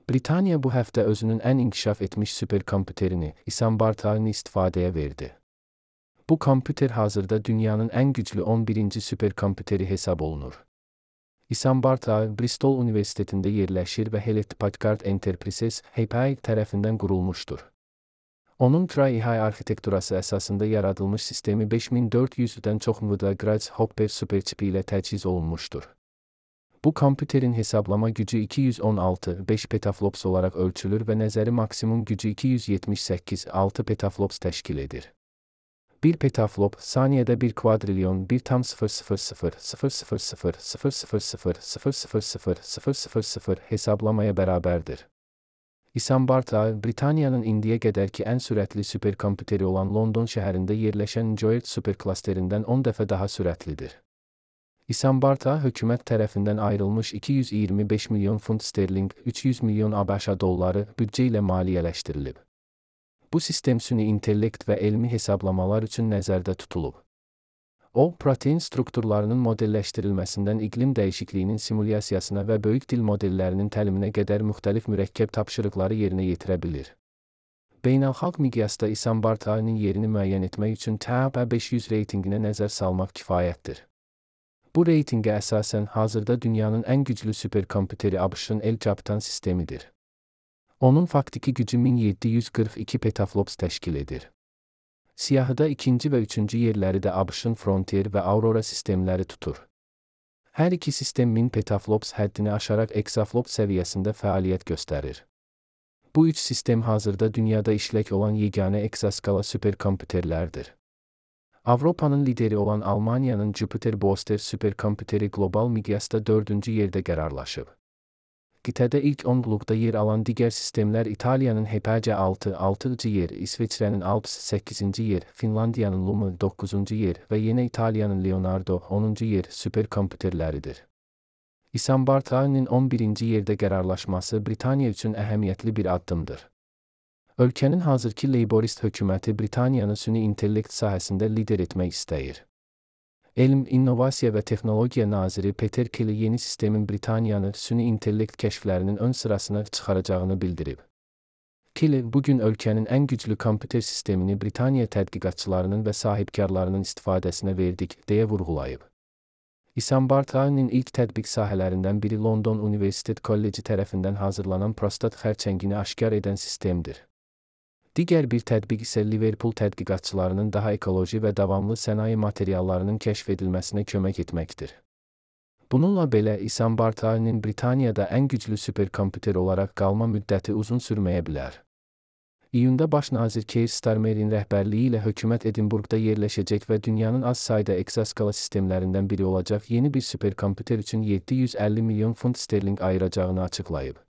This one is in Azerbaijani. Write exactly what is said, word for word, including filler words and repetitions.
Britaniya bu həftə özünün ən inkişaf etmiş superkomputerini, Isambard-ı istifadəyə verdi. Bu kompüter hazırda dünyanın ən güclü on birinci superkompüteri hesab olunur. Isambard-ı Bristol Universitetində yerləşir və Hewlett-Packard Enterprises (H P E) tərəfindən qurulmuşdur. Onun Cray arxitekturası əsasında yaradılmış sistemi beş min dörd yüzdən çox nüvə Grasshopper superçipi ilə təchiz olunmuşdur. Bu kompüterin hesablama gücü iki yüz on altı nöqtə beş petaflops olaraq ölçülür və nəzəri maksimum gücü iki yüz yetmiş səkkiz nöqtə altı petaflops təşkil edir. bir petaflop, saniyədə bir kvadrilyon bir tam sıfır sıfır sıfır sıfır sıfır sıfır sıfır sıfır sıfır sıfır sıfır sıfır sıfır sıfır sıfır hesablamaya bərabərdir. Isambard-ı Britaniyanın indiyə qədərki ən sürətli superkompüteri olan London şəhərində yerləşən Njoert superklasterindən on dəfə daha sürətlidir. Isambard-ı hökumət tərəfindən ayrılmış iki yüz iyirmi beş milyon funt sterling, üç yüz milyon ABŞ dolları büdcə ilə maliyyələşdirilib. Bu sistem süni intellekt və elmi hesablamalar üçün nəzərdə tutulub. O, protein strukturlarının modelləşdirilməsindən iqlim dəyişikliyinin simulyasiyasına və böyük dil modellərinin təliminə qədər müxtəlif mürəkkəb tapşırıqları yerinə yetirə bilir. Beynəlxalq miqyasda Isambard-ın yerini müəyyən etmək üçün T A P beş yüz reytinginə nəzər salmaq kifayətdir. Bu reytinqə əsasən hazırda dünyanın ən güclü superkompüteri ABŞ-ın El-Capitan sistemidir. Onun faktiki gücü min yeddi yüz qırx iki petaflops təşkil edir. Siyahıda ikinci və üçüncü yerləri də ABŞ-ın Frontier və Aurora sistemləri tutur. Hər iki sistem min petaflops həddini aşaraq exaflop səviyyəsində fəaliyyət göstərir. Bu üç sistem hazırda dünyada işlək olan yeganə exaskala superkompüterlərdir. Avropanın lideri olan Almaniyanın Jupiter Boaster superkompüteri qlobal miqyasda dördüncü yerdə qərarlaşıb. Qitədə ilk onluqda yer alan digər sistemlər İtaliyanın H P C altı altıncı yer, İsveçrənin Alps səkkizinci yer, Finlandiyanın Lumu doqquzuncu yer və yenə İtaliyanın Leonardo onuncu yer superkompüterləridir. Isambard-ın on birinci yerdə qərarlaşması Britaniya üçün əhəmiyyətli bir addımdır. Ölkənin hazırki Labourist hökuməti Britaniyanı süni intellekt sahəsində lider etmək istəyir. Elm, İnnovasiya və Texnologiya naziri Peter Kelly yeni sistemin Britaniyanı süni intellekt kəşflərinin ön sırasına çıxaracağını bildirib. Kelly, bugün ölkənin ən güclü kompüter sistemini Britaniya tədqiqatçılarının və sahibkarlarının istifadəsinə verdik, deyə vurğulayıb. Isambard-ın ilk tətbiq sahələrindən biri London Universitet Kolleci tərəfindən hazırlanan prostat xərçəngini aşkar edən sistemdir. Digər bir tətbiq isə Liverpool tədqiqatçılarının daha ekoloji və davamlı sənaye materiallarının kəşf edilməsinə kömək etməkdir. Bununla belə, Isambard-ın Britaniyada ən güclü superkompüter olaraq qalma müddəti uzun sürməyə bilər. İyunda baş nazir Keir Starmerin rəhbərliyi ilə hökumət Edinburqda yerləşəcək və dünyanın az sayda exaskala sistemlərindən biri olacaq yeni bir superkompüter üçün yeddi yüz əlli milyon funt sterling ayıracağını açıqlayıb.